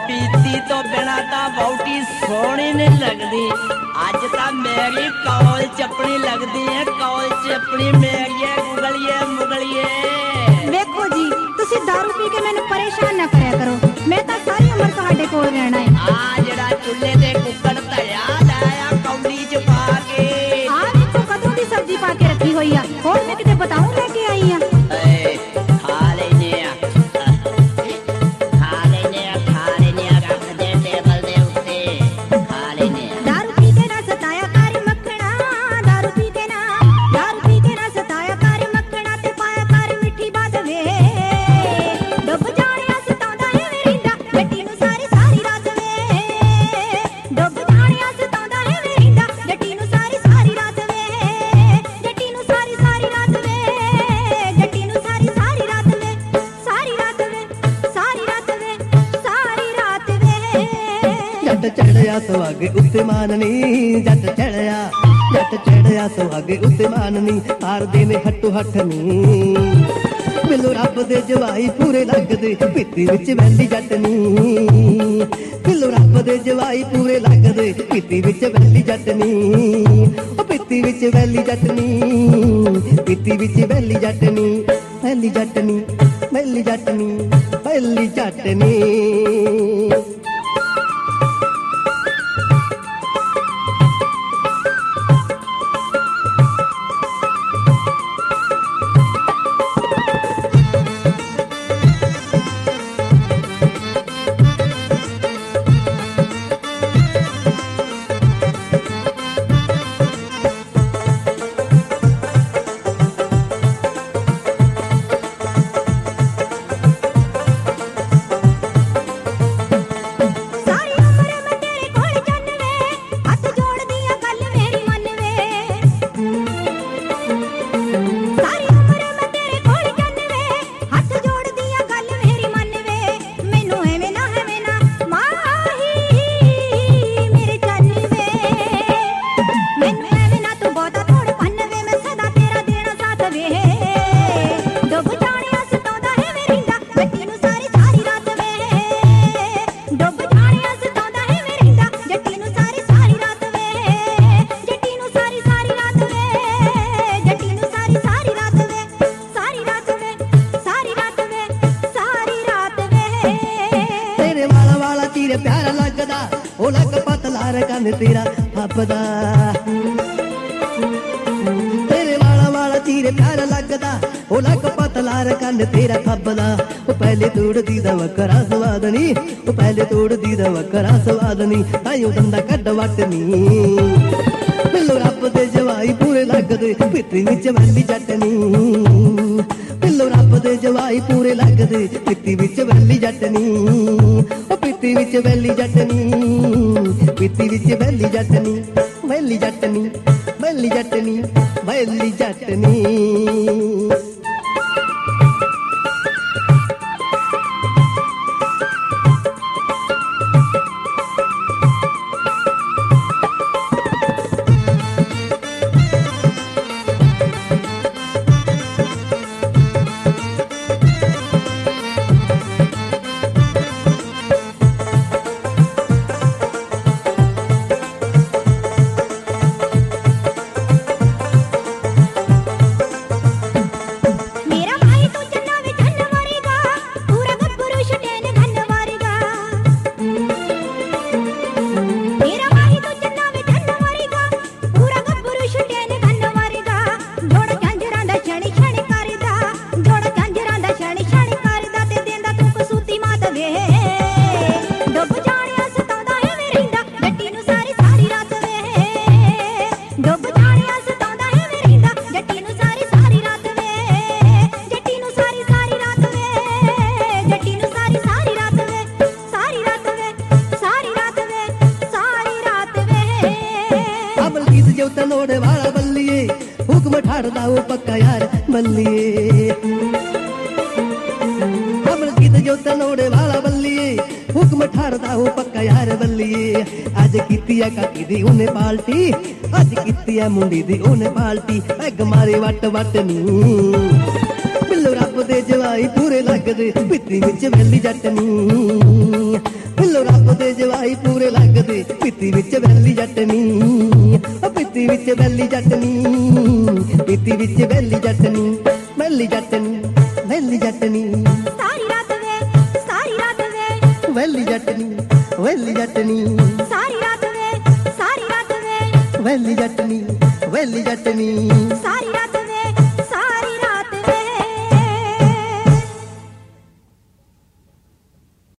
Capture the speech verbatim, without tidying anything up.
पीती तो बिना तो बहुटी सोहनी नहीं लगती। अज तो मेरी कौल चपनी लगती है, कौल चपनी मेरी गुगलिए मुगलिए। देखो जी तुसी दारू पी के मैंने परेशान ना करया करो, मैं तो सारी उम्र तुहाडे कोल रहना है। आ जड़ा चुल्हे ते कुक्कड़ धरिया लाया कौली च पा के। आ देखो कदों दी सब्जी पा के रखी हुई है, और मैं किते बताऊं लेके आई हां। खा लेने आ खा लेने आ खा लेने आ रख दे टेबल दे उत्ते खा लेने आ। दारू पी के ना सताया कारी मक्खना, दारू पी के ना दारू पी के ना सताया कारी मक्खना, ते पाया कारी मिठी बात वे। डुब जाणिया सताउंदा है वे रिंदा जट्टी नूं सारी सारी रात वे। डुब जाणिया सताउंदा है वे रिंदा जट्टी नूं सारी सारी रात वे। जट्टी नूं सारी सारी रात वे, जट्टी नूं सारी सारी रात वे। सारी रात वे, सारी रात वे, सारी रात वे। जट चढ़िया सुहागे उत्ते माननी, जट चढ़िया जट चढ़िया सुहागे उत्ते माननी, हार देने हट्टो हट्ठनी। बिलो रब दे जवाई पूरे लगदे पित्ती विच वैली जटनी। बिलो रब दे जवाई पूरे लगदे पित्ती विच वैली जटनी। ओ पित्ती विच वैली जटनी, पित्ती विच वैली जटनी। वैली जटनी, वैली जटनी, वैली जटनी। सारी उम्र मैं तेरे कोल चन्न वे, हथ जोड़ दिया गल मेरी मन वे। सारी उम्र मैं तेरे कोल चन्न वे, हथ जोड़ दिया गल मेरी मन वे। मैनू एवें ना एवें ना माही मेरे चन्न वे। मैनू एवें ना तू बहुता थोड़ पन्न वे, मैं सदा तेरा देना साथ वे। डुब जाणिया सताउंदा है वे रिंदा जट्टी नूं सारी सारी रात वे। डुब जाणिया सताउंदा है वे रिंदा जट्टी नूं सारी सारी रात वे। जट्टी नूं सारी सारी रात वे, जट्टी नूं सारी सारी रात वे। सारी रात वे, सारी रात वे, सारी रात वे। तेरे वाला वाला चीरे प्यारा लगदा, ओ लग पतला रकन तेरा हपदा। तेरे वाला वाला चीरे प्यारा लगदा, ओ लग पतला रकन तेरा खपदा। ओ पहले तोड़ दी दा वकरा स्वादनी, ओ पहले तोड़ दी दा वकरा स्वादनी, ताइयों दंदा कड्ड वटनी। बिल्लो रब दे जवाई पूरे लगदे पित्ती विच वैली जटनी। बिल्लो रब दे जवाई पूरे लगदे पित्ती विच वैली जटनी। ओ पित्ती विच वैली जटनी, पित्ती विच वैली जटनी। वैली जटनी, वैली जटनी, वैली जटनी। मेरा भाई तू चन्ना वे धन वारेगा, पूरा गब्बरू छटेन धन वारेगा। मेरा भाई तू चन्ना वे धन वारेगा, पूरा गब्बरू छटेन धन वारेगा। जोड़ा झांझरां दा छणी छणी करदा, जोड़ा झांझरां दा छणी छणी करदा, ते देंदा तू कसूती मात वे। डुब जाणिया सताउंदा है वे रिंदा जट्टी नूं सारी सारी रात वे। डुब जाणिया सताउंदा है वे रिंदा जट्टी नूं सारी सारी रात वे। जट्टी नूं सारी सारी रात वे, जट्टी नूं सारी सारी रात वे। सारी रात वे, सारी रात वे, सारी रात वे। अमल गीत जो तनोड़े वाला बल्लिए, हुक्म ठाड़दा वो पक्का यार बल्लिए। अमल गीत जो तनोड़े वाला बल्लिए, हुक्म ठाड़दा वो पक्का यार बल्लिए। अज कीती है काकी दी उने पाल्टी, अज कीती है मुंडी दी उने पाल्टी, पैग मारे वट वट नी। बिल्लो रब दे जवाई पूरे लगदे पित्ती विच वैली जटनी। बिल्लो ਜਦੋਂ ਰੱਬ ਦੇ ਜਵਾਈ ਪੂਰੇ ਲੱਗਦੇ ਪਿੱਤੀ ਵਿੱਚ ਵੈਲੀ ਜੱਟਨੀ ਉਹ ਪਿੱਤੀ ਵਿੱਚ ਵੈਲੀ ਜੱਟਨੀ ਪਿੱਤੀ ਵਿੱਚ ਵੈਲੀ ਜੱਟਨੀ ਵੈਲੀ ਜੱਟਨੀ ਵੈਲੀ ਜੱਟਨੀ ਸਾਰੀ ਰਾਤ ਵੇ ਸਾਰੀ ਰਾਤ ਵੇ ਵੈਲੀ ਜੱਟਨੀ ਵੈਲੀ ਜੱਟਨੀ ਸਾਰੀ ਰਾਤ ਵੇ ਸਾਰੀ ਰਾਤ ਵੇ ਵੈਲੀ ਜੱਟਨੀ ਵੈਲੀ ਜੱਟਨੀ ਸਾਰੀ ਰਾਤ